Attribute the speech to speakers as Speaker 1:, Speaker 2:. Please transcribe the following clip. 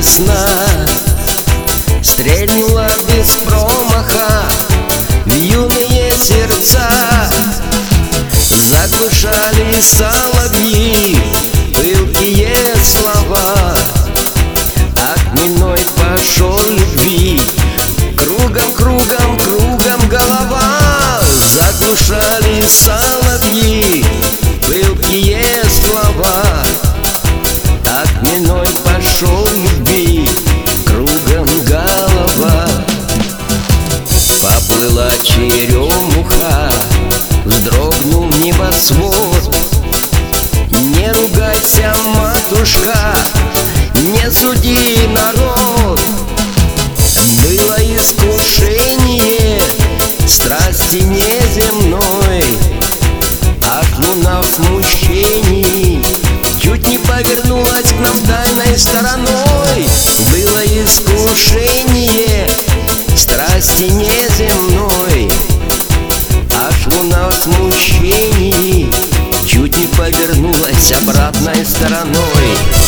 Speaker 1: весна стрельнула без промаха в юные сердца. Заглушали соловьи пылкие слова, а хмельной пошел любви кругом, кругом, кругом голова. Заглушали соловьи пылкие слова, а хмельной пошел любви кругом голова. Поплыла черемуха, вздрогнул небосвод. Не ругайся, матушка, не суди народ. Было искушение страсти неземной, ах, луна в смущении чуть не повернулась к нам тайной стороной. Было искушение страсти неземной, аж луна в смущении чуть не повернулась обратной стороной.